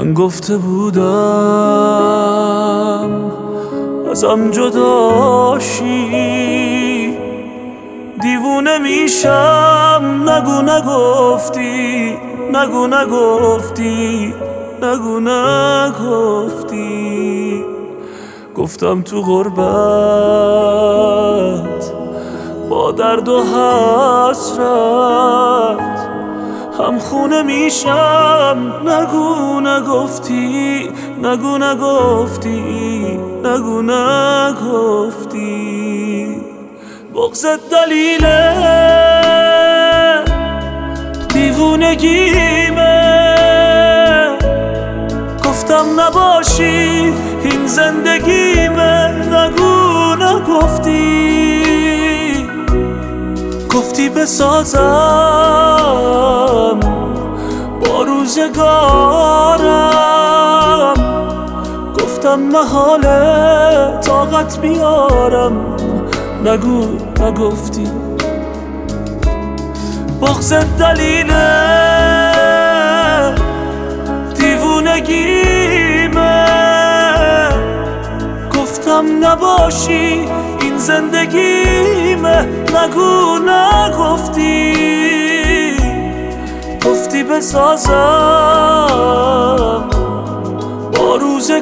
من گفته بودم ازم جداشی، دیوونه میشم. نگو نگفتی، نگو نگفتی، نگو نگفتی. گفتم تو غربت با درد و حسرت هم خونه میشم. نگو نگفتی، نگو نگفتی، نگو نگفتی. بغضت دلیله دیوونگیمه. گفتم نباشی این زندگیمه. نگو نگفتی، گفتی بسازم با روزگارم. گفتم محاله طاقت بیارم. نگو نگفتی. بغضت دلیله دیوونگیمه. گفتم نباشی این زندگیمه. نگو نگفتی، گفتی بسازم با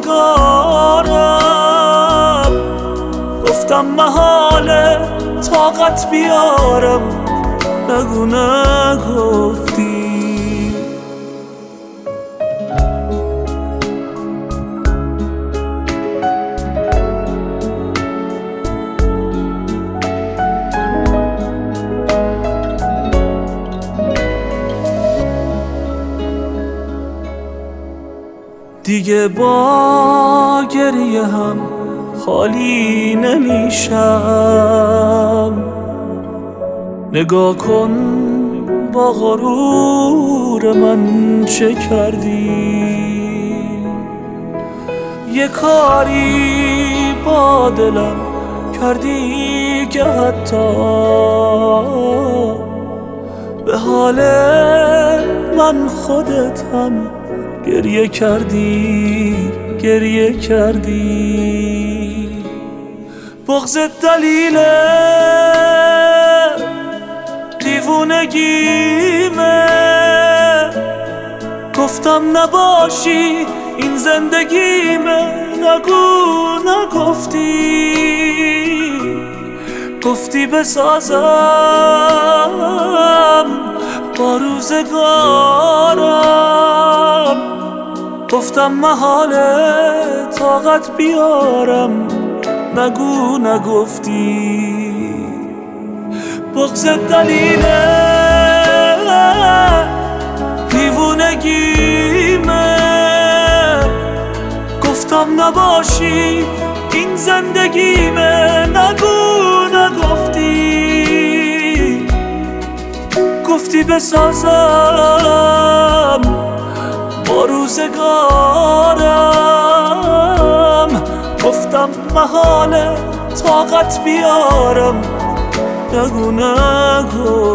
روزگارم. گفتم محاله طاقت بیارم. نگو نگفتی. دیگه با گریه هم خالی نمیشم. نگاه کن با غرور من چه کردی. یه کاری با دلم کردی که حتی به حال من خودت هم گریه کردی، گریه کردی. بغضت دلیله دیوونگیمه. گفتم نباشی این زندگیمه. نگو نگفتی، گفتی بسازم با روزگارم. گفتم محاله طاقت بیارم. نگو نگفتی. بغضت دلیله دیوونگیمه. گفتم نباشی این زندگیمه. نگو نگفتی، گفتی بسازم با روزگارم. گفتم محاله طاقت بیارم. نگو نگو